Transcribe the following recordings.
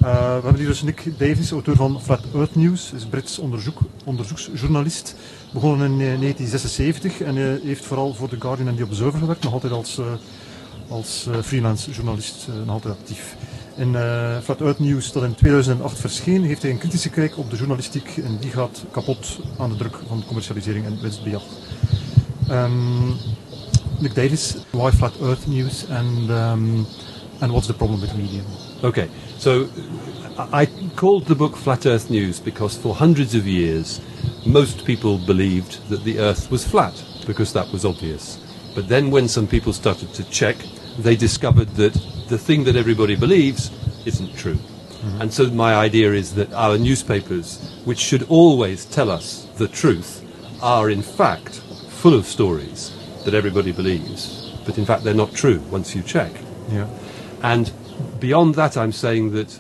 We hebben hier dus Nick Davies, auteur van Flat Earth News, is Brits onderzoeksjournalist. Begonnen in 1976 en heeft vooral voor The Guardian en The Observer gewerkt, nog altijd als freelance journalist, nog altijd actief. In Flat Earth News, dat in 2008 verscheen, heeft hij een kritische kijk op de journalistiek en die gaat kapot aan de druk van commercialisering en winstbejag. Nick Davies, why Flat Earth News and what's the problem with the medium? Okay, so I called the book Flat Earth News because for hundreds of years most people believed that the Earth was flat because that was obvious. But then when some people started to check, they discovered that the thing that everybody believes isn't true. Mm-hmm. And so my idea is that our newspapers, which should always tell us the truth, are in fact full of stories that everybody believes, but in fact they're not true once you check. Yeah. And beyond that, I'm saying that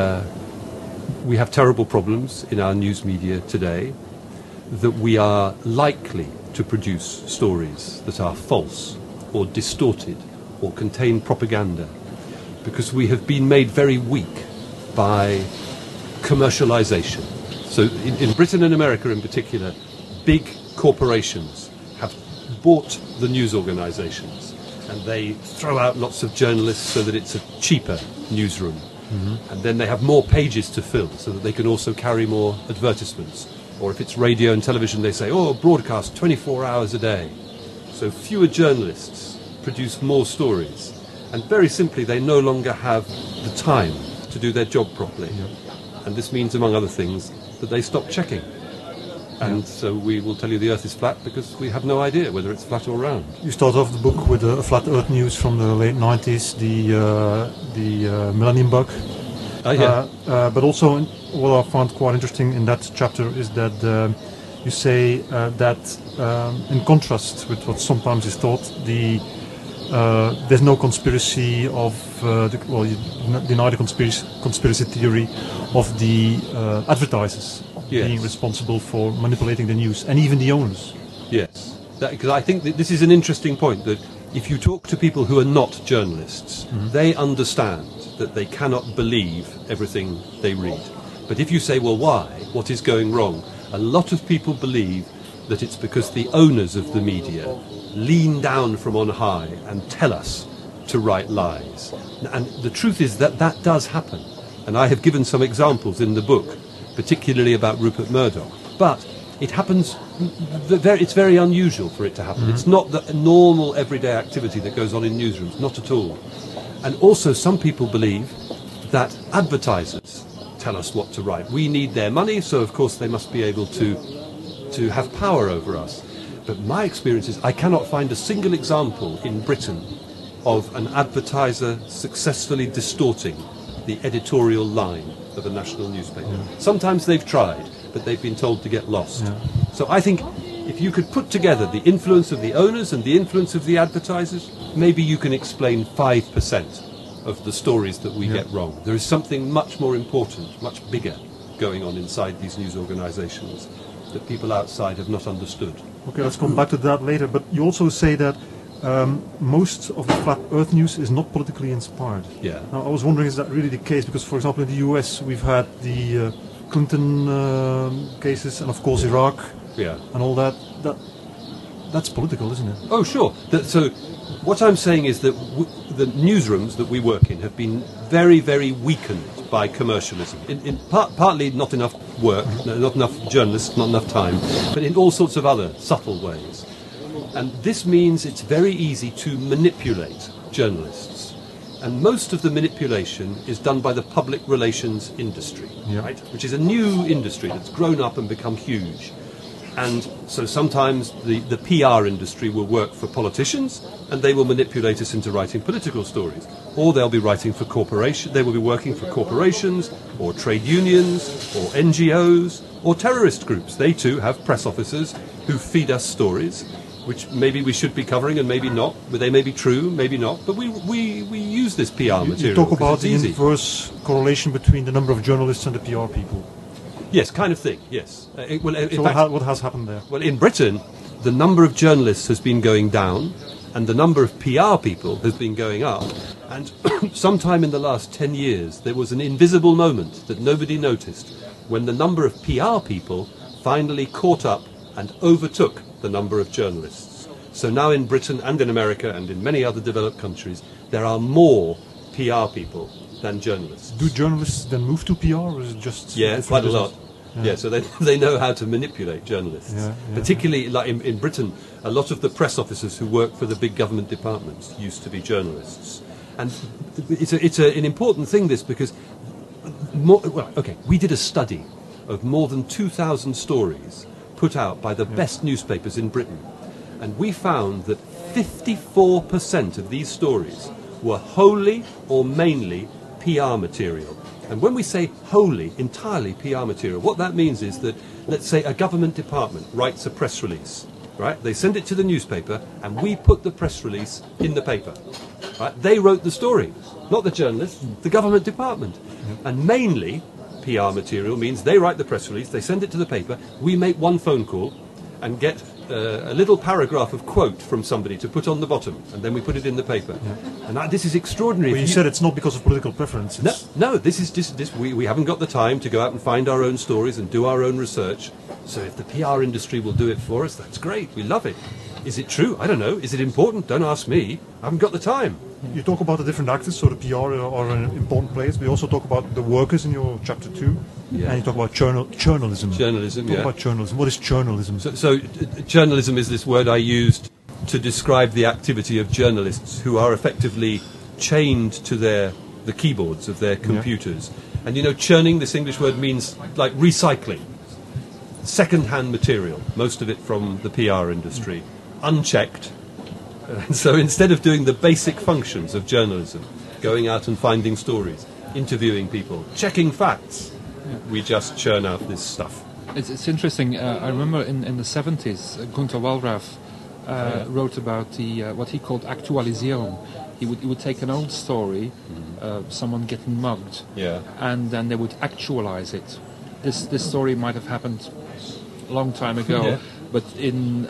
we have terrible problems in our news media today, that we are likely to produce stories that are false or distorted or contain propaganda, because we have been made very weak by commercialization. So in Britain and America in particular, big corporations have bought the news organizations and they throw out lots of journalists so that it's a cheaper newsroom. Mm-hmm. And then they have more pages to fill so that they can also carry more advertisements. Or if it's radio and television, they say, broadcast 24 hours a day. So fewer journalists produce more stories. And very simply, they no longer have the time to do their job properly. Yeah. And this means, among other things, that they stop checking. And so we will tell you the Earth is flat because we have no idea whether it's flat or round. You start off the book with a Flat Earth News from the late 90s, the Millennium Bug. But also, what I found quite interesting in that chapter is that you say that in contrast with what sometimes is thought, there's no conspiracy of, you deny the conspiracy theory of the advertisers. Yes. Being responsible for manipulating the news, and even the owners. Yes, because I think that this is an interesting point, that if you talk to people who are not journalists, mm-hmm. they understand that they cannot believe everything they read. But if you say, well, why? What is going wrong? A lot of people believe that it's because the owners of the media lean down from on high and tell us to write lies. And the truth is that that does happen. And I have given some examples in the book, particularly about Rupert Murdoch. But it happens, it's very unusual for it to happen. Mm-hmm. It's not the normal everyday activity that goes on in newsrooms, not at all. And also some people believe that advertisers tell us what to write. We need their money, so of course they must be able to have power over us. But my experience is I cannot find a single example in Britain of an advertiser successfully distorting the editorial line of a national newspaper. Yeah. Sometimes they've tried, but they've been told to get lost. Yeah. So I think if you could put together the influence of the owners and the influence of the advertisers, maybe you can explain 5% of the stories that we get wrong. There is something much more important, much bigger going on inside these news organizations that people outside have not understood. Okay, let's come back to that later, but you also say that most of the Flat Earth News is not politically inspired. Yeah. Now, I was wondering, is that really the case? Because, for example, in the US, we've had the Clinton cases, and of course Iraq, and all that. That's political, isn't it? Oh, sure. So, what I'm saying is that the newsrooms that we work in have been very, very weakened by commercialism. Partly not enough work, not enough journalists, not enough time, but in all sorts of other subtle ways. And this means it's very easy to manipulate journalists. And most of the manipulation is done by the public relations industry, right? Which is a new industry that's grown up and become huge. And so sometimes the PR industry will work for politicians and they will manipulate us into writing political stories. Or they'll be writing for they will be working for corporations or trade unions or NGOs or terrorist groups. They too have press officers who feed us stories, which maybe we should be covering and maybe not. They may be true, maybe not. But we use this PR material. You talk about the inverse correlation between the number of journalists and the PR people. Yes, kind of thing, yes. What has happened there? Well, in Britain, the number of journalists has been going down And the number of PR people has been going up. And sometime in the last 10 years, there was an invisible moment that nobody noticed when the number of PR people finally caught up and overtook the number of journalists. So now in Britain and in America and in many other developed countries, there are more PR people than journalists. Do journalists then move to PR, or is it just... Yeah, quite a lot. Yeah, so they know how to manipulate journalists. Particularly like in Britain, a lot of the press officers who work for the big government departments used to be journalists. And it's an important thing, this, because... we did a study of more than 2,000 stories put out by the best newspapers in Britain. And we found that 54% of these stories were wholly or mainly PR material. And when we say wholly, entirely PR material, what that means is that, let's say, a government department writes a press release, right? They send it to the newspaper, and we put the press release in the paper. Right? They wrote the story, not the journalist, the government department. And mainly, PR material means they write the press release, they send it to the paper, we make one phone call and get a little paragraph of quote from somebody to put on the bottom, and then we put it in the paper. And this is extraordinary. Well, you said it's not because of political preference. No, this is just we haven't got the time to go out and find our own stories and do our own research. So if the PR industry will do it for us, that's great. We love it. Is it true? I don't know. Is it important? Don't ask me. I haven't got the time. You talk about the different actors, so the PR are an important place. We also talk about the workers in your chapter 2. Yeah. And you talk about journalism. Journalism, Talk about journalism. What is journalism? So journalism is this word I used to describe the activity of journalists who are effectively chained to the keyboards of their computers. And churning, this English word, means like recycling. Second-hand material, most of it from the PR industry, unchecked. And so instead of doing the basic functions of journalism, going out and finding stories, interviewing people, checking facts, we just churn out this stuff. It's interesting. I remember in the 70s, Günter Wallraff wrote about what he called Aktualisierung. He would take an old story, someone getting mugged, and then they would actualize it. This story might have happened a long time ago, but in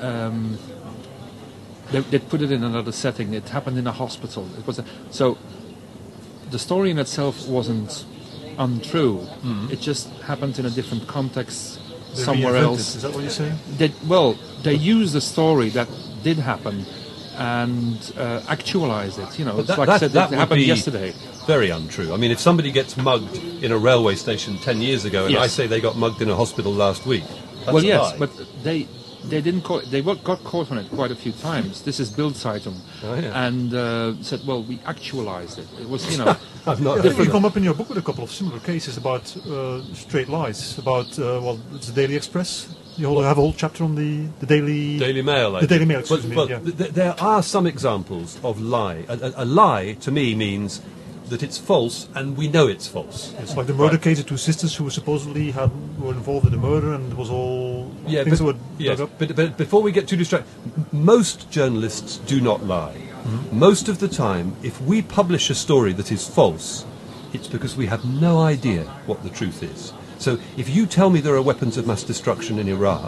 they put it in another setting. It happened in a hospital. It was so the story in itself wasn't untrue. It just happened in a different context somewhere else. Is that what you're saying? They used a story that did happen and actualize it. It's like I said, it happened yesterday. Very untrue. I mean, if somebody gets mugged in a railway station 10 years ago, and I say they got mugged in a hospital last week, that's a lie. But they didn't. They got caught on it quite a few times. This is Bild-Zeitung, and said, "Well, we actualized it." It was, I've not. You come up in your book with a couple of similar cases about straight lies. About it's the Daily Express. You have a whole chapter on the Daily Mail. The Daily Mail. Excuse me. There are some examples of lie. A lie to me means that it's false, and we know it's false. It's like the murder case of two sisters who supposedly were involved in the murder, and it was all things that were dug up. But before we get too distracted, most journalists do not lie. Most of the time, if we publish a story that is false, it's because we have no idea what the truth is. So if you tell me there are weapons of mass destruction in Iraq,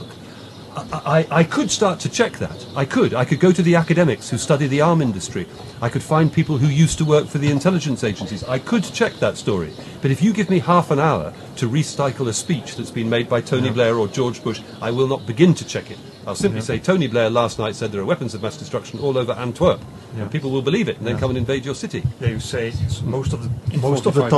I could start to check that. I could go to the academics who study the arm industry. I could find people who used to work for the intelligence agencies. I could check that story. But if you give me half an hour to recycle a speech that's been made by Tony Blair or George Bush, I will not begin to check it. I'll simply say, Tony Blair last night said there are weapons of mass destruction all over Antwerp. And people will believe it and then come and invade your city. Yeah, you say most of the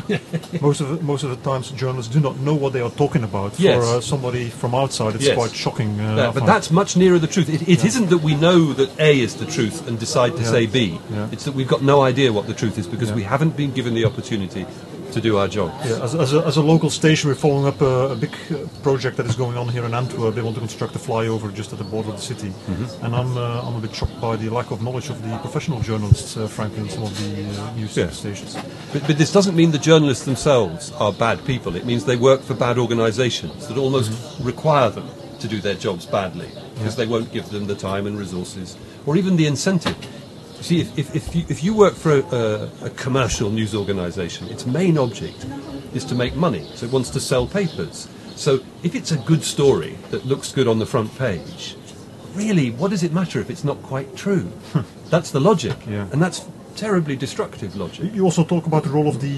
times journalists do not know what they are talking about. For somebody from outside, it's quite shocking. But that's much nearer the truth. It isn't that we know that A is the truth and decide to say B. It's that we've got no idea what the truth is because we haven't been given the opportunity to do our job. Yeah, as a local station, we're following up a big project that is going on here in Antwerp. They want to construct a flyover just at the border of the city, and I'm a bit shocked by the lack of knowledge of the professional journalists, frankly, in some of the news stations. But this doesn't mean the journalists themselves are bad people. It means they work for bad organisations that almost require them to do their jobs badly because they won't give them the time and resources or even the incentive. See, if you work for a commercial news organisation, its main object is to make money, so it wants to sell papers. So if it's a good story that looks good on the front page, really, what does it matter if it's not quite true? That's the logic, and that's terribly destructive logic. You also talk about the role of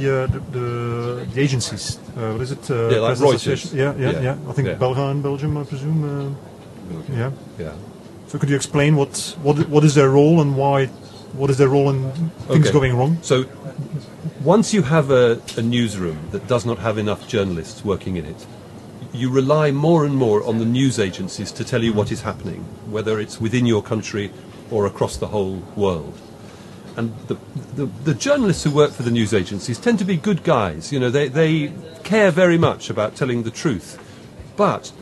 the agencies. What is it? Like Reuters. Yeah. I think Belga in Belgium, I presume. Yeah. So could you explain what is their role and why? What is their role in things going wrong? So once you have a newsroom that does not have enough journalists working in it, you rely more and more on the news agencies to tell you what is happening, whether it's within your country or across the whole world. And the journalists who work for the news agencies tend to be good guys. You know, they care very much about telling the truth. But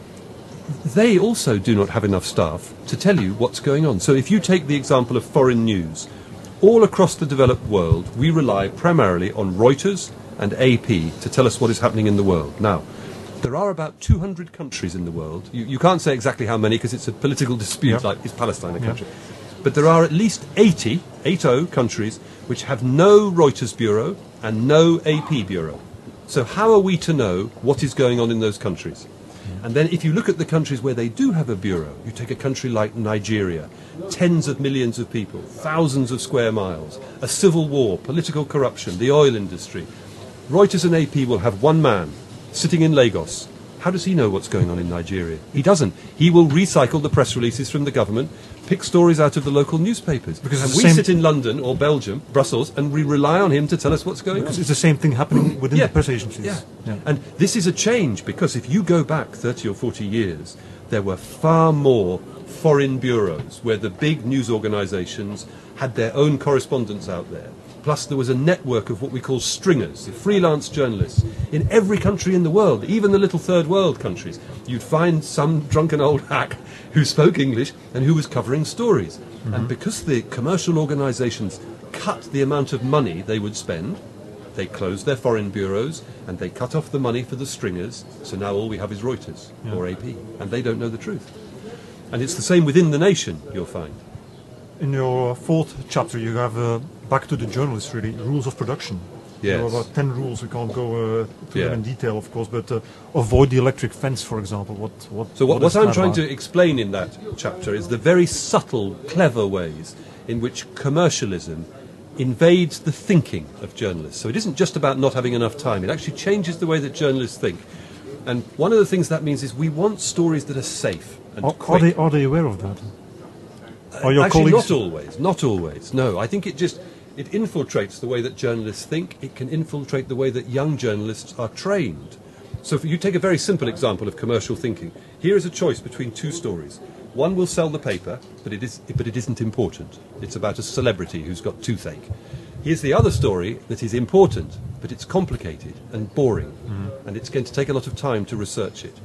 they also do not have enough staff to tell you what's going on. So if you take the example of foreign news, all across the developed world, we rely primarily on Reuters and AP to tell us what is happening in the world. Now, there are about 200 countries in the world. You can't say exactly how many because it's a political dispute, like is Palestine a country? But there are at least 80 countries which have no Reuters bureau and no AP bureau. So how are we to know what is going on in those countries? And then if you look at the countries where they do have a bureau, you take a country like Nigeria, tens of millions of people, thousands of square miles, a civil war, political corruption, the oil industry. Reuters and AP will have one man sitting in Lagos. How does he know what's going on in Nigeria? He doesn't. He will recycle the press releases from the government, pick stories out of the local newspapers. Because and we sit in London or Belgium, Brussels, and we rely on him to tell us what's going on. Because it's the same thing happening within the press agencies. Yeah. And this is a change, because if you go back 30 or 40 years, there were far more foreign bureaus where the big news organisations had their own correspondents out there. Plus there was a network of what we call stringers, freelance journalists, in every country in the world, even the little third world countries. You'd find some drunken old hack who spoke English and who was covering stories. Mm-hmm. And because the commercial organisations cut the amount of money they would spend, they closed their foreign bureaus and they cut off the money for the stringers, so now all we have is Reuters or AP, and they don't know the truth. And it's the same within the nation, you'll find. In your fourth chapter, you have back to the journalists, really, rules of production. Yes. There are about 10 rules. We can't go through them in detail, of course, but avoid the electric fence, for example. What I'm trying to explain in that chapter is the very subtle, clever ways in which commercialism invades the thinking of journalists. So it isn't just about not having enough time. It actually changes the way that journalists think. And one of the things that means is we want stories that are safe and quick. Are they aware of that? Actually, not always. No, I think it infiltrates the way that journalists think. It can infiltrate the way that young journalists are trained. So if you take a very simple example of commercial thinking, here is a choice between two stories. One will sell the paper, but it isn't important. It's about a celebrity who's got toothache. Here's the other story that is important, but it's complicated and boring, and it's going to take a lot of time to research it.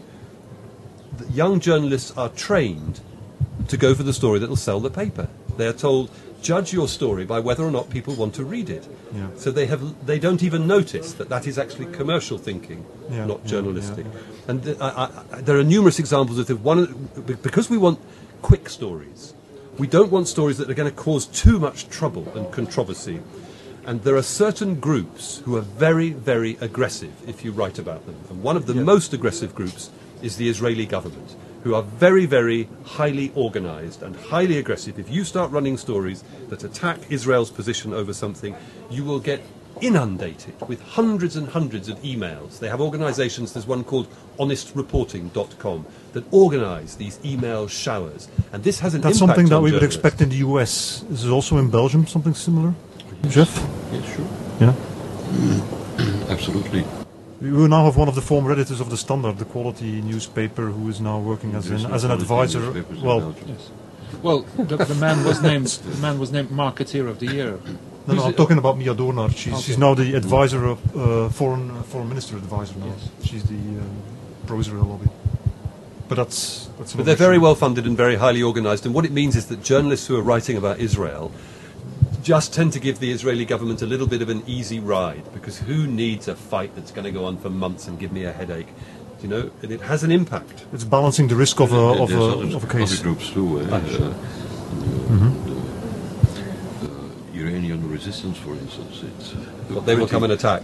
The young journalists are trained to go for the story that will sell the paper. They are told, judge your story by whether or not people want to read it. Yeah. So they don't even notice that is actually commercial thinking, not journalistic. Yeah. And there are numerous examples of because we want quick stories. We don't want stories that are going to cause too much trouble and controversy. And there are certain groups who are very, very aggressive if you write about them. And one of the most aggressive groups is the Israeli government, who are very, very highly organised and highly aggressive. If you start running stories that attack Israel's position over something, you will get inundated with hundreds and hundreds of emails. They have organisations, there's one called honestreporting.com, that organise these email showers. And this has an impact on something that we would journalists. expect in the US. Is it also in Belgium something similar? Jeff? Yes, sure. Yeah? Absolutely. We now have one of the former editors of The Standard, the quality newspaper, who is now working as an advisor. Well, the man was named Marketeer of the Year. No, I'm talking about Mia Doornaert. She's now the advisor of foreign minister advisor now. Yes. She's the pro-Israel lobby. But they're very well funded and very highly organised. And what it means is that journalists who are writing about Israel just tend to give the Israeli government a little bit of an easy ride, because who needs a fight that's going to go on for months and give me a headache? You know, and it has an impact. It's balancing the risk of a case. Other groups too. The Iranian resistance, for instance. They will come and attack.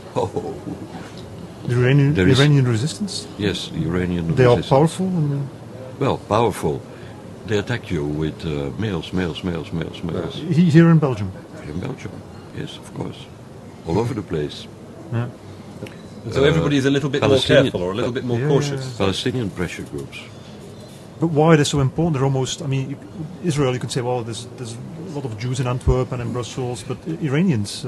The Iranian resistance? Yes, the Iranian They resistance. are powerful? Well, powerful. They attack you with mails. Here in Belgium. In Belgium, yes, of course. All over the place. Yeah. So everybody is a little bit more Palestinian- careful or a little bit more Yeah, cautious. Palestinian pressure groups. But why they're so important? They're almost. I mean, Israel. You could say, well, there's a lot of Jews in Antwerp and in Brussels, but Iranians.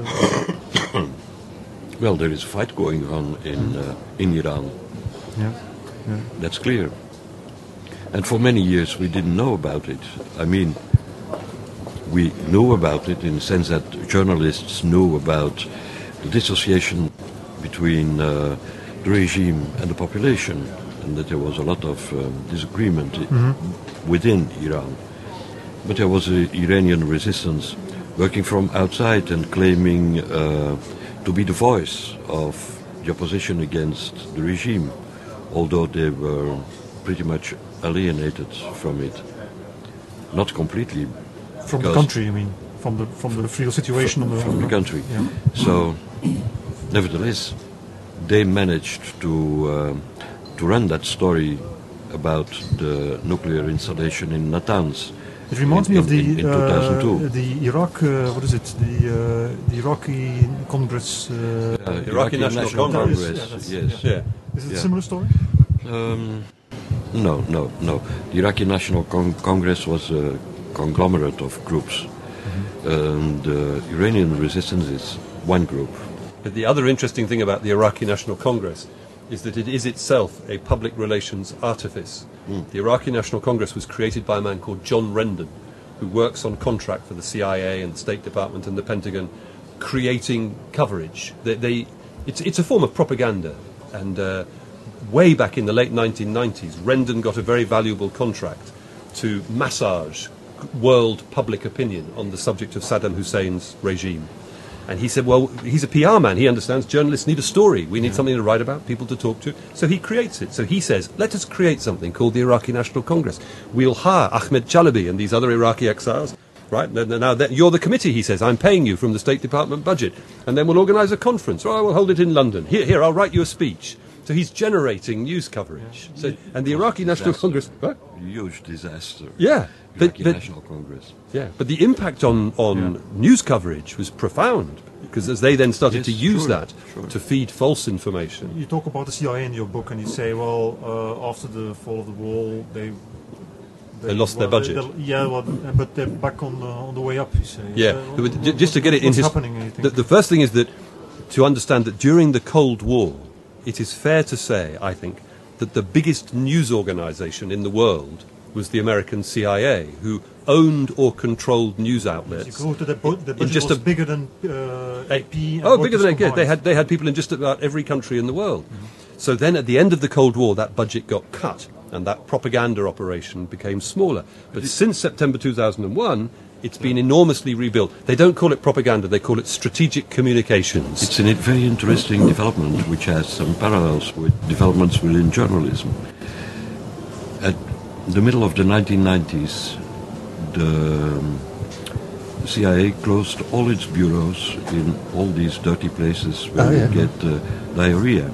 Well, there is a fight going on in Iran. Yeah. That's clear. And for many years we didn't know about it. I mean, we knew about it in the sense that journalists knew about the dissociation between the regime and the population, and that there was a lot of disagreement within Iran. But there was an Iranian resistance working from outside and claiming to be the voice of the opposition against the regime, although they were pretty much alienated from it. Not completely. From the because- country, I mean, from the real situation from the country. Yeah. So, nevertheless, they managed to run that story about the nuclear installation in Natanz. It reminds me of in 2002. the Iraq. What is it? The Iraqi Congress. Iraqi National Congress. Yes. Yeah. Is it Yeah. a similar story? No. The Iraqi National Congress was a conglomerate of groups. The Iranian resistance is one group. But the other interesting thing about the Iraqi National Congress is that it is itself a public relations artifice. The Iraqi National Congress was created by a man called John Rendon, who works on contract for the CIA and the State Department and the Pentagon, creating coverage. It's a form of propaganda. And way back in the late 1990s, Rendon got a very valuable contract to massage world public opinion on the subject of Saddam Hussein's regime. And he said, well, he's a PR man. He understands journalists need a story. We need something to write about, people to talk to. So he creates it. So he says, let us create something called the Iraqi National Congress. We'll hire Ahmed Chalabi and these other Iraqi exiles. Right? Now, you're the committee, he says. I'm paying you from the State Department budget. And then we'll organise a conference. Or I will hold it in London. Here, I'll write you a speech. So he's generating news coverage. So, and the Iraqi National Congress... What? Huge disaster. Yeah. Iraqi National Congress. Yeah, but the impact on news coverage was profound, because as they then started Yes, to use sure, that sure. to feed false information. You talk about the CIA in your book, and you say, well, after the fall of the wall, they lost their budget. But they're back on the way up. You say. Yeah, but just to get it in what's his... happening? You think? The first thing is that to understand that during the Cold War, it is fair to say, I think, that the biggest news organisation in the world was the American CIA, who owned or controlled news outlets. You go to the budget just was a- bigger than AP. And Oh, bigger than Reuters yeah, combined. they had people in just about every country in the world. So then, at the end of the Cold War, that budget got cut, and that propaganda operation became smaller. But since September 2001, it's been enormously rebuilt. They don't call it propaganda; they call it strategic communications. It's a very interesting development which has some parallels with developments within journalism. At the middle of the 1990s, the CIA closed all its bureaus in all these dirty places where you get diarrhea.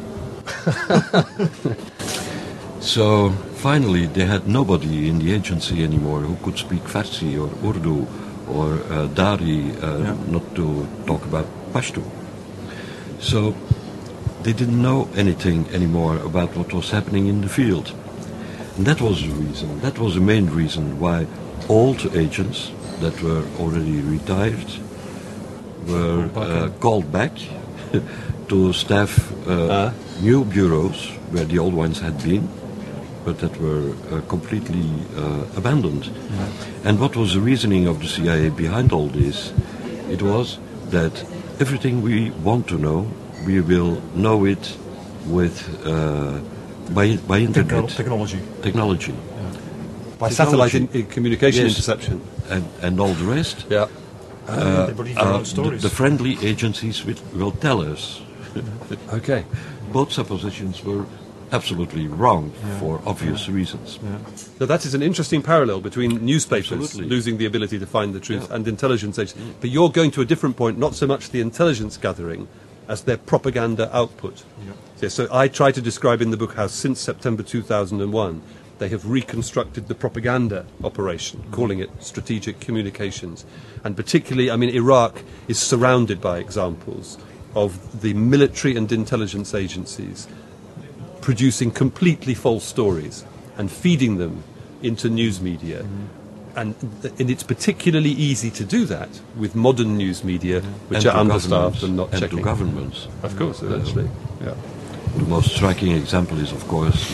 So finally they had nobody in the agency anymore who could speak Farsi or Urdu or Dari, not to talk about Pashto. So they didn't know anything anymore about what was happening in the field. And that was the reason, that was the main reason why old agents that were already retired were called back to staff new bureaus where the old ones had been, but that were completely abandoned. And what was the reasoning of the CIA behind all this? It was that everything we want to know, we will know it with by internet Technology. By satellite Technology. communication Yes. interception. and all the rest. Yeah. They believe their own stories. The friendly agencies will tell us. Okay. Both suppositions were absolutely wrong for obvious reasons. So that is an interesting parallel between newspapers Absolutely. losing the ability to find the truth and intelligence agencies. But you're going to a different point, not so much the intelligence gathering as their propaganda output. Yeah, so I try to describe in the book how since September 2001, They have reconstructed the propaganda operation, calling it strategic communications. And particularly, I mean, Iraq is surrounded by examples of the military and intelligence agencies producing completely false stories and feeding them into news media. And it's particularly easy to do that with modern news media, which are understaffed and not checking. And to governments. Of course, eventually. Yeah. The most striking example is, of course,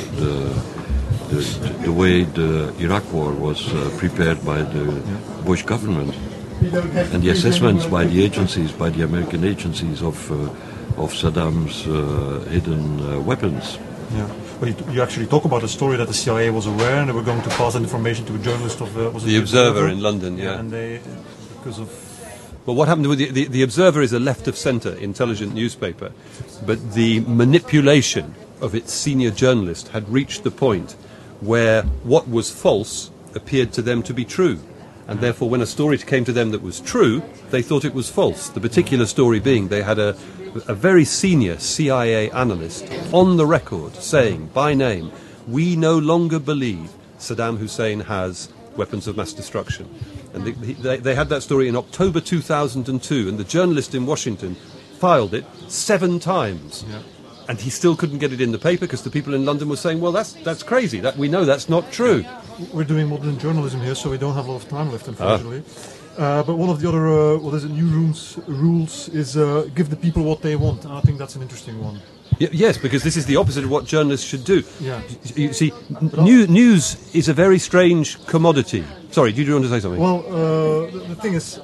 the way the Iraq war was prepared by the Bush government, and the assessments by the agencies, by the American agencies of Saddam's hidden weapons. Yeah. Well, you actually talk about a story that the CIA was aware and they were going to pass that information to a journalist of was it the Observer in London. Yeah, and they, because of. Well, what happened with the Observer is a left-of-centre intelligent newspaper, but the manipulation of its senior journalist had reached the point where what was false appeared to them to be true. And therefore, when a story came to them that was true, they thought it was false. The particular story being they had a very senior CIA analyst on the record saying, by name, we no longer believe Saddam Hussein has weapons of mass destruction. And they had that story in October 2002, and the journalist in Washington filed it 7 times. Yeah. And he still couldn't get it in the paper because the people in London were saying, well, that's crazy. We know that's not true. We're doing modern journalism here, so we don't have a lot of time left, unfortunately. But one of the other, new rules is give the people what they want. And I think that's an interesting one. Yes, because this is the opposite of what journalists should do. Yeah. You see, news is a very strange commodity. Sorry, did you want to say something? Well, the thing is,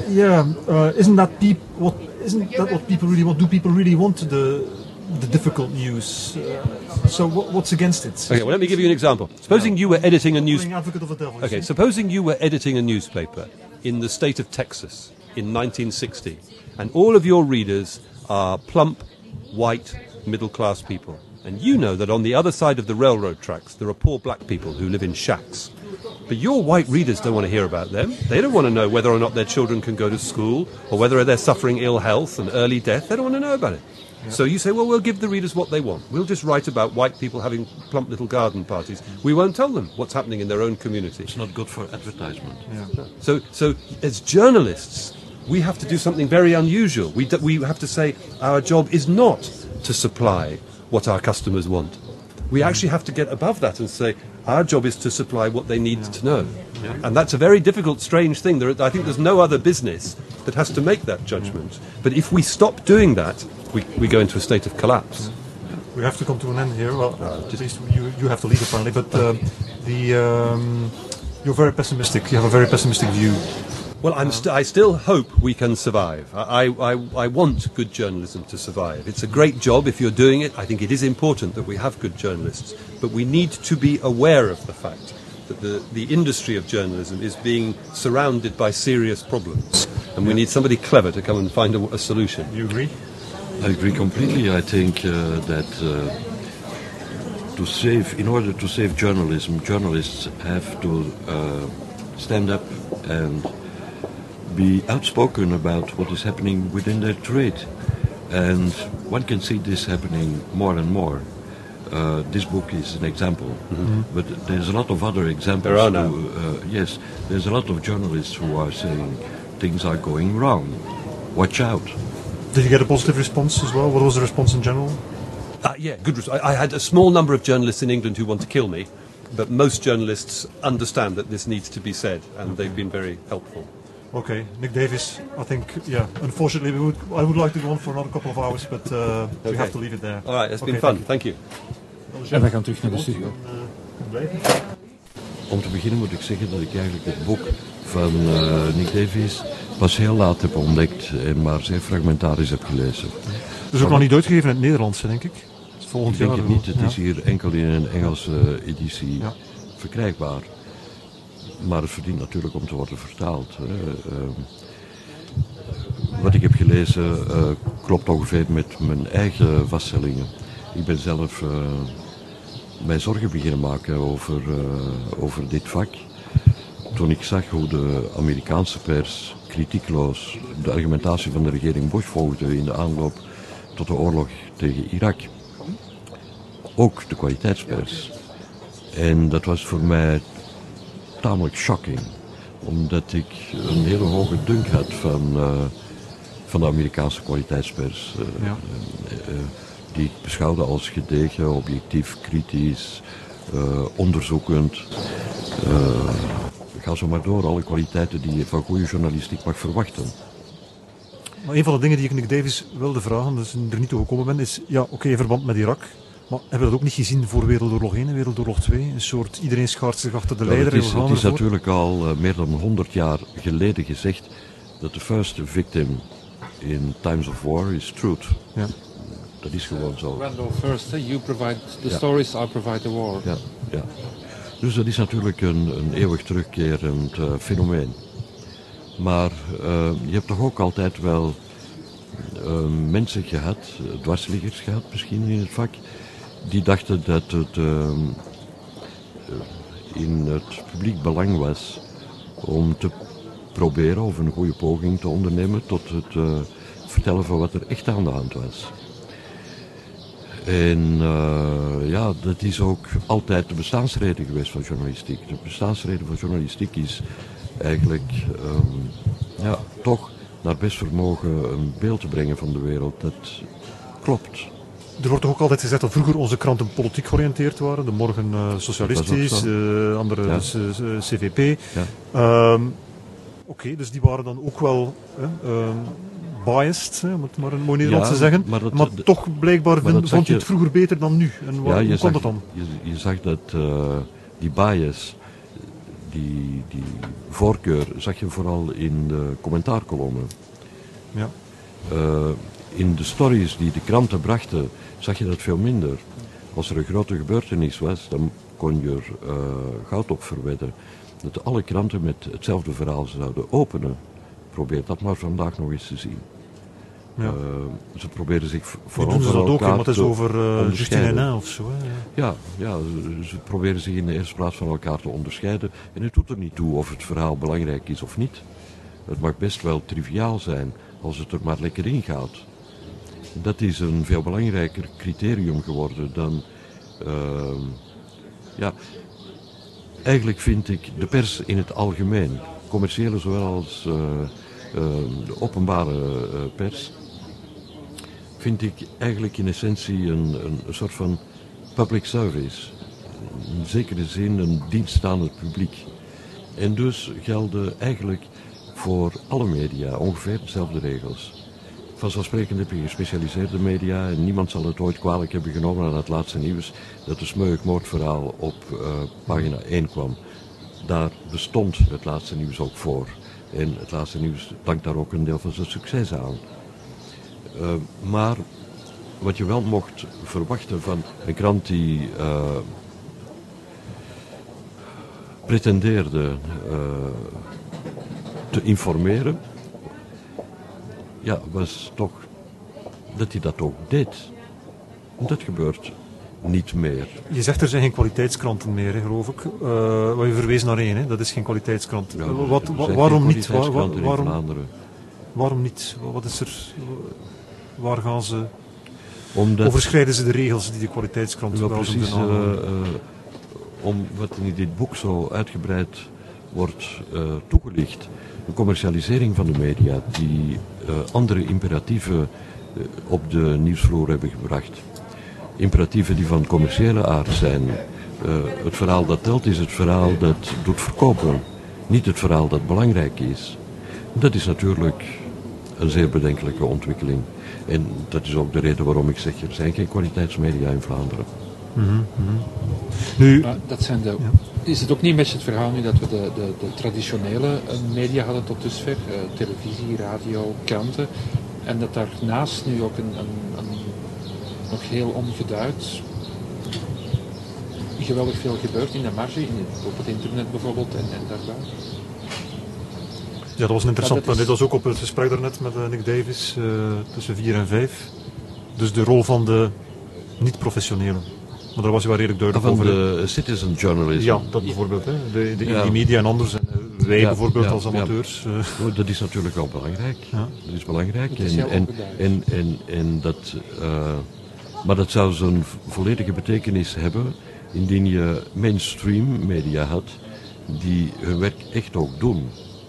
isn't that what people really want? Do people really want the difficult news? So what's against it? Okay, well, let me give you an example. Supposing you were editing a newspaper. Advocate of the devil. Okay, supposing you were editing a newspaper in the state of Texas in 1960, and all of your readers are plump, white, middle-class people, and you know that on the other side of the railroad tracks there are poor black people who live in shacks. But your white readers don't want to hear about them. They don't want to know whether or not their children can go to school, or whether they're suffering ill health and early death. They don't want to know about it. Yeah. So you say, well, we'll give the readers what they want. We'll just write about white people having plump little garden parties. We won't tell them what's happening in their own community. It's not good for advertisement. Yeah. So as journalists, we have to do something very unusual. We have to say our job is not to supply what our customers want. We actually have to get above that and say our job is to supply what they need to know. Yeah. And that's a very difficult, strange thing. I think there's no other business that has to make that judgment. But if we stop doing that, we go into a state of collapse. We have to come to an end here. Well, at least you have to leave apparently. But you're very pessimistic. You have a very pessimistic view. Well, I still hope we can survive. I want good journalism to survive. It's a great job if you're doing it. I think it is important that we have good journalists. But we need to be aware of the fact that the industry of journalism is being surrounded by serious problems. And we need somebody clever to come and find a solution. You agree? I agree completely. I think that in order to save journalism, journalists have to stand up and be outspoken about what is happening within their trade. And one can see this happening more and more. This book is an example, but there's a lot of other examples. There are now. Yes, there's a lot of journalists who are saying things are going wrong. Watch out. Did you get a positive response as well? What was the response in general? Yeah, good response. I had a small number of journalists in England who want to kill me, but most journalists understand that this needs to be said, and they've been very helpful. Okay, Nick Davies, I think, unfortunately I would like to go on for another couple of hours, but we have to leave it there. All right, it's been fun. Thank you. En wij gaan terug naar de studio. Om te beginnen moet ik zeggen dat ik eigenlijk het boek van Nick Davies pas heel laat heb ontdekt en maar zeer fragmentarisch heb gelezen. Dus ook nog niet uitgegeven in het Nederlands, denk ik? Ik denk het niet, het is hier enkel in een Engelse editie verkrijgbaar. Maar het verdient natuurlijk om te worden vertaald. Wat ik heb gelezen klopt ongeveer met mijn eigen vaststellingen. Ik ben zelf mij zorgen beginnen maken over dit vak. Toen ik zag hoe de Amerikaanse pers kritiekloos de argumentatie van de regering Bush volgde in de aanloop tot de oorlog tegen Irak. Ook de kwaliteitspers. En dat was voor mij tamelijk shocking. Omdat ik een hele hoge dunk had van de Amerikaanse kwaliteitspers. Die ik beschouwde als gedegen, objectief, kritisch, onderzoekend. Ga zo maar door, alle kwaliteiten die je van goede journalistiek mag verwachten. Maar een van de dingen die ik Nick Davis wilde vragen, dus er niet toe gekomen ben, is, in verband met Irak. Maar hebben we dat ook niet gezien voor Wereldoorlog 1 en Wereldoorlog 2? Een soort, iedereen schaart zich achter de leider. Het is natuurlijk al meer dan 100 jaar geleden gezegd dat de first victim in times of war is truth. Ja. Dat is gewoon zo. Randall first, you provide the stories, I provide the war. Ja. Dus dat is natuurlijk een eeuwig terugkerend fenomeen. Maar je hebt toch ook altijd wel mensen gehad, dwarsliggers gehad misschien in het vak, die dachten dat het in het publiek belang was om te proberen of een goede poging te ondernemen tot het vertellen van wat er echt aan de hand was. En dat is ook altijd de bestaansreden geweest van journalistiek. De bestaansreden van journalistiek is eigenlijk toch naar best vermogen een beeld te brengen van de wereld dat klopt. Er wordt toch ook altijd gezegd dat vroeger onze kranten politiek georiënteerd waren. De Morgen socialistisch, de andere CVP. Ja. Oké, dus die waren dan ook wel biased, om het maar een mooi Nederlands te zeggen. Maar toch blijkbaar vond je het vroeger beter dan nu. En hoe kwam dat dan? Je zag dat die bias, die voorkeur, zag je vooral in de commentaarkolommen. Ja. In de stories die de kranten brachten, zag je dat veel minder. Als er een grote gebeurtenis was, dan kon je er goud op verwedden dat alle kranten met hetzelfde verhaal zouden openen. Probeer dat maar vandaag nog eens te zien. Ja. Ze proberen zich vooral van elkaar ook, maar het is over Justine Henin of zo. Hè? Ja, ze proberen zich in de eerste plaats van elkaar te onderscheiden. En het doet er niet toe of het verhaal belangrijk is of niet. Het mag best wel triviaal zijn als het er maar lekker in gaat. Dat is een veel belangrijker criterium geworden dan... Eigenlijk vind ik de pers in het algemeen, commerciële zowel als de openbare pers, vind ik eigenlijk in essentie een soort van public service. In zekere zin een dienst aan het publiek. En dus gelden eigenlijk voor alle media ongeveer dezelfde regels. Vanzelfsprekend heb je gespecialiseerde media en niemand zal het ooit kwalijk hebben genomen aan het laatste nieuws dat de Smeuig-moordverhaal op pagina 1 kwam. Daar bestond het laatste nieuws ook voor. En het laatste nieuws dankt daar ook een deel van zijn succes aan. Maar wat je wel mocht verwachten van een krant die pretendeerde te informeren, was toch dat hij dat ook deed. Dat gebeurt niet meer. Je zegt er zijn geen kwaliteitskranten meer, geloof ik. Waar je verwees naar één, dat is geen kwaliteitskrant. Ja, waarom niet? Waarom niet? Wat is er? Waar gaan ze? Omdat, overschrijden ze de regels die de kwaliteitskrant wel precies, om wat in dit boek zo uitgebreid wordt toegelicht. De commercialisering van de media die andere imperatieven op de nieuwsvloer hebben gebracht. Imperatieven die van commerciële aard zijn. Het verhaal dat telt is het verhaal dat doet verkopen. Niet het verhaal dat belangrijk is. Dat is natuurlijk een zeer bedenkelijke ontwikkeling. En dat is ook de reden waarom ik zeg, er zijn geen kwaliteitsmedia in Vlaanderen. Nu, dat zijn is het ook niet een beetje het verhaal nu dat we de traditionele media hadden tot dusver, televisie, radio, kranten, en dat daarnaast nu ook een nog heel ongeduid geweldig veel gebeurt in de marge, op het internet bijvoorbeeld en daarbuiten? Ja, dat was een interessant punt. Dit was ook op het gesprek daarnet met Nick Davis tussen 4 en 5. Dus de rol van de niet-professionelen. Maar daar was je wel redelijk duidelijk over. Van de citizen journalism. Ja, dat bijvoorbeeld. Hè. De indie media en anders. En wij bijvoorbeeld als amateurs. Dat is natuurlijk wel belangrijk. Ja. Dat is belangrijk. Dat maar dat zou zo'n volledige betekenis hebben indien je mainstream media had die hun werk echt ook doen.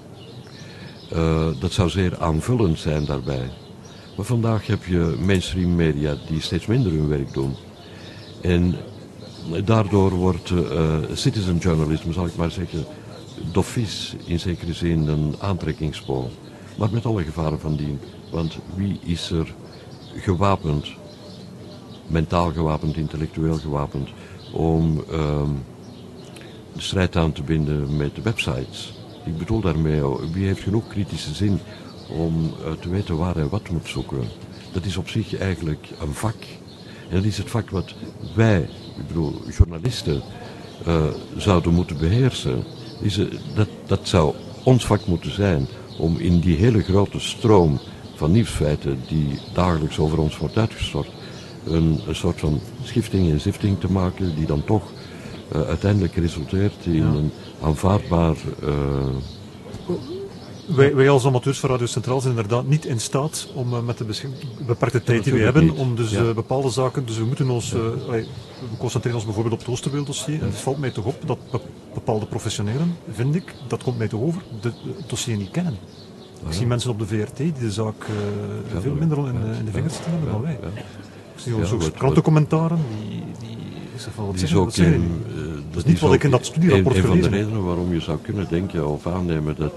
Dat zou zeer aanvullend zijn daarbij. Maar vandaag heb je mainstream media die steeds minder hun werk doen. En daardoor wordt citizen journalism, zal ik maar zeggen, d'office in zekere zin een aantrekkingspool. Maar met alle gevaren van dien. Want wie is er gewapend, mentaal gewapend, intellectueel gewapend, om de strijd aan te binden met de websites? Ik bedoel daarmee, wie heeft genoeg kritische zin om te weten waar en wat moet zoeken? Dat is op zich eigenlijk een vak. En dat is het vak wat wij, ik bedoel journalisten, zouden moeten beheersen. Dat zou ons vak moeten zijn om in die hele grote stroom van nieuwsfeiten die dagelijks over ons wordt uitgestort, een soort van schifting en zifting te maken die dan toch uiteindelijk resulteert in een aanvaardbaar... Wij als amateurs van Radio Centraal zijn inderdaad niet in staat om met de beperkte tijd die we hebben, om dus bepaalde zaken, dus we moeten ons, we concentreren ons bijvoorbeeld op het Oosterweeldossier, en het valt mij toch op dat bepaalde professionelen, vind ik, dat komt mij toch over, het dossier niet kennen. Ik zie mensen op de VRT die de zaak veel minder in de vingers stellen dan wij. Ik zie ons ook krantencommentaren dat is niet wat ik in dat studierapport gelezen heb. Een van de redenen waarom je zou kunnen denken of aannemen dat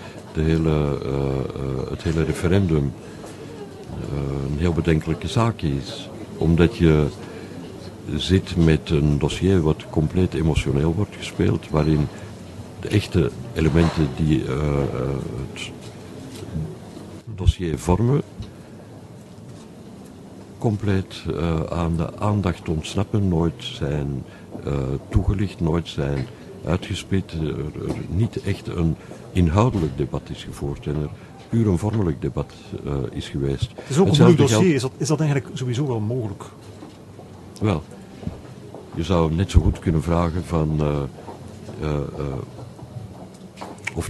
het hele referendum een heel bedenkelijke zaak is. Omdat je zit met een dossier wat compleet emotioneel wordt gespeeld, waarin de echte elementen die het dossier vormen compleet aan de aandacht ontsnappen, nooit zijn toegelicht, nooit zijn uitgespit, er niet echt een inhoudelijk debat is gevoerd en er puur een vormelijk debat is geweest. Het is ook een moeilijk dossier, is dat eigenlijk sowieso wel mogelijk? Wel, je zou net zo goed kunnen vragen van of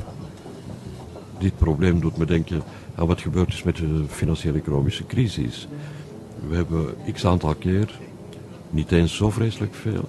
dit probleem doet me denken aan wat gebeurd is met de financiële economische crisis. We hebben x aantal keer, niet eens zo vreselijk veel,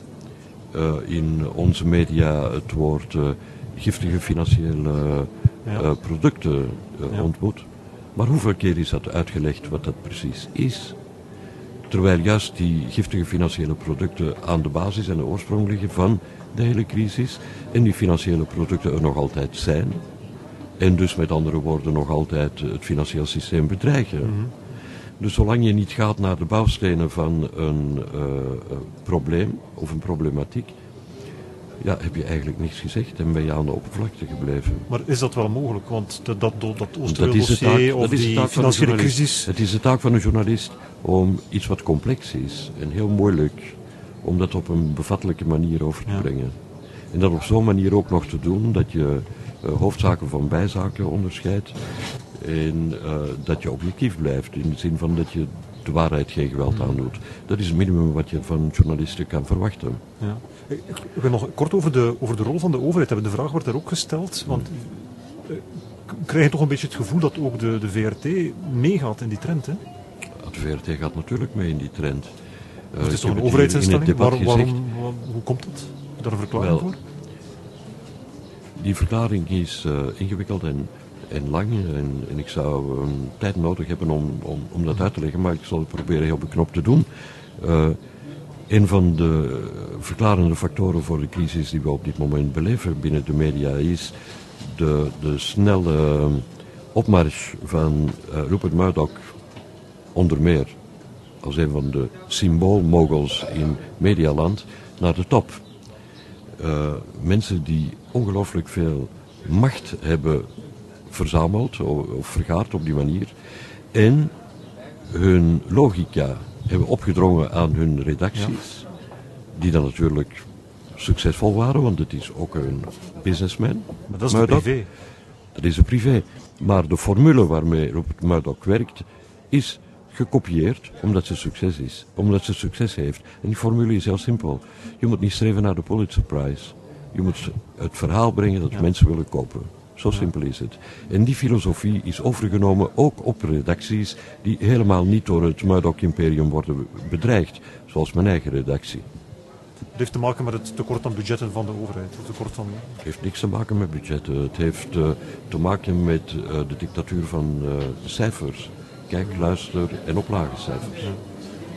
in onze media het woord giftige financiële producten ontmoet. Maar hoeveel keer is dat uitgelegd wat dat precies is? Terwijl juist die giftige financiële producten aan de basis en de oorsprong liggen van de hele crisis en die financiële producten er nog altijd zijn. En dus met andere woorden nog altijd het financieel systeem bedreigen. Mm-hmm. Dus zolang je niet gaat naar de bouwstenen van een probleem of een problematiek, heb je eigenlijk niks gezegd en ben je aan de oppervlakte gebleven. Maar is dat wel mogelijk? Want dat Oosterweeldossier of die financiële crisis... Het is de taak van een journalist om iets wat complex is en heel moeilijk, om dat op een bevattelijke manier over te brengen. En dat op zo'n manier ook nog te doen dat je hoofdzaken van bijzaken onderscheidt. En dat je objectief blijft, in de zin van dat je de waarheid geen geweld aandoet. Dat is het minimum wat je van journalisten kan verwachten. Ja. Ik wil nog kort over de rol van de overheid hebben. De vraag wordt daar ook gesteld, want krijg je toch een beetje het gevoel dat ook de VRT meegaat in die trend, hè? De VRT gaat natuurlijk mee in die trend. Het is toch een overheidsinstelling? Hoe komt het? Heb je daar een verklaring voor? Die verklaring is ingewikkeld en lang en ik zou tijd nodig hebben om dat uit te leggen, maar ik zal het proberen heel beknopt te doen. Een van de verklarende factoren voor de crisis die we op dit moment beleven binnen de media is de snelle opmars van Rupert Murdoch, onder meer als een van de symboolmogels in medialand, naar de top. Mensen die ongelooflijk veel macht hebben verzameld of vergaard op die manier en hun logica hebben opgedrongen aan hun redacties, die dan natuurlijk succesvol waren, want het is ook een businessman. Maar dat is de privé. Dat is de privé. Maar de formule waarmee Rupert Murdoch werkt is gekopieerd omdat ze succes is, omdat ze succes heeft. En die formule is heel simpel. Je moet niet streven naar de Pulitzer Prize. Je moet het verhaal brengen dat mensen willen kopen. Zo simpel is het. En die filosofie is overgenomen ook op redacties die helemaal niet door het Murdoch-imperium worden bedreigd, zoals mijn eigen redactie. Het heeft te maken met het tekort aan budgetten van de overheid. Het tekort aan... Het heeft niks te maken met budgetten. Het heeft te maken met de dictatuur van cijfers. Kijk, luister en oplagecijfers. Ja.